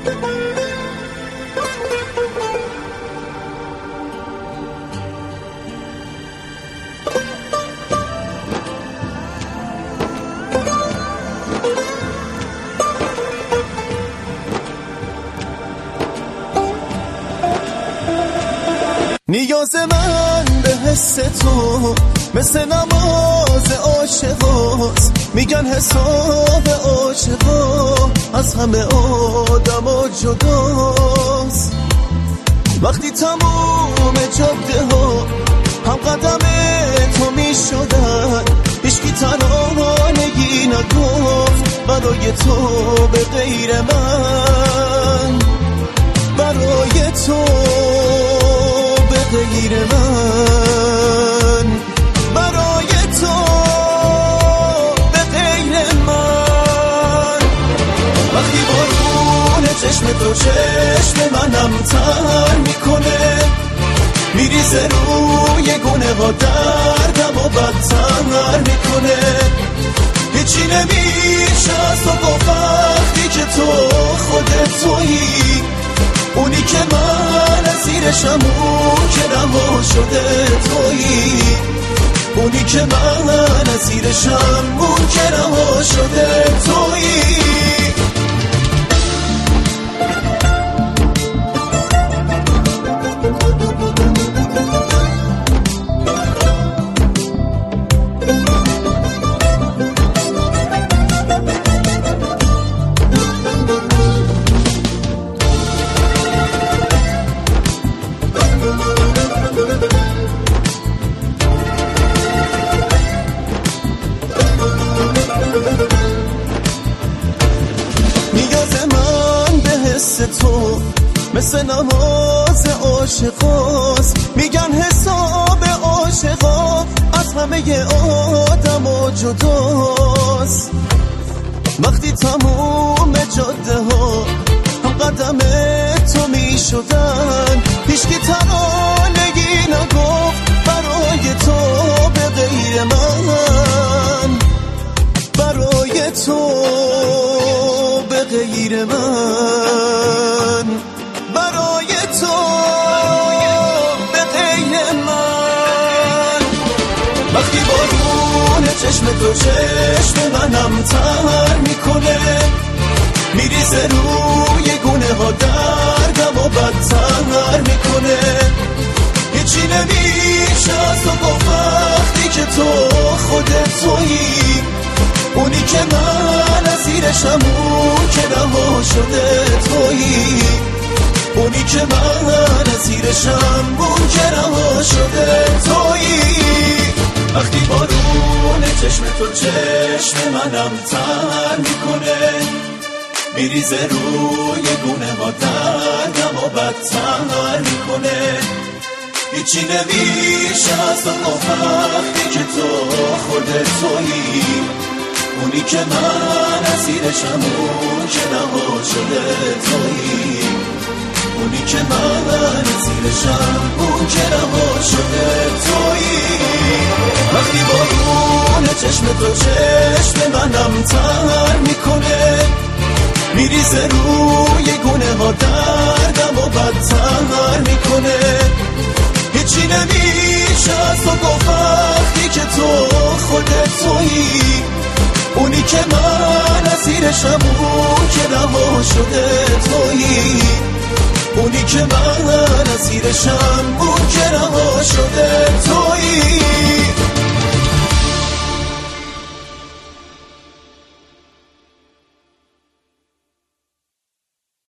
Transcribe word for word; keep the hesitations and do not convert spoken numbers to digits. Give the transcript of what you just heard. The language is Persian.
نیاز من به حس تو مثل نماز عاشقاست، میگن حساب عاشقا از همه آدم ها جداست. وقتی تموم جاده ها هم قدم تو میشدن، هیچکی ترانگی نگفت برای تو به غیر من، برای تو غیر من، برای تو به غیر من. وقتی بارون چشم تو چشم منم تر میکنه، میریزه روی گونه ها دردم و بدتر میکنه. هیچی نمیشه از تو گفت وقتی که تو خودت تویی، اونی که من زیرشم، اون که رها شده تویی، اونی که من زیرشم، اون که رها شده تویی. تو مثل نماز عاشقاست، میگن حساب عاشقا از همه آدم ها جداست. وقتی تموم جاده ها هم قدم تو میشدن، هیچکی ترانگی نگفت برای تو به غیر من، برای تو به غیر من، برای تو به غیر من. وقتی بارون چشم تو چشم منم تر میکنه، میریزه روی گونه ها دردم و بدتر میکنه. هیچی نمیشه از تو گفت وقتی که تو خودت تویی، اونی که من زیرشم، اون که رها شده تویی، اونی که من زیرشم، اون که رها شده تویی. وقتی بارون چشم تو چشم منم تر میکنه، میریزه روی گونه ها دردم و بدتر میکنه. هیچی نمیشه از تو گفت وقتی که تو خودت تویی، اونی که من زیرشم، اون که رها شده تویی، اونی که من زیرشم، اون که رها شده تویی. وقتی بارون چشم تو چشم منم تر میکنه، میریزه روی گونه ها دردم و بدتر میکنه. هیچی نمیشه از تو گفت وقتی که تو خودت تویی، اونی که من زیرشم، اون که رها شده تویی، اونی که من زیرشم، اون که رها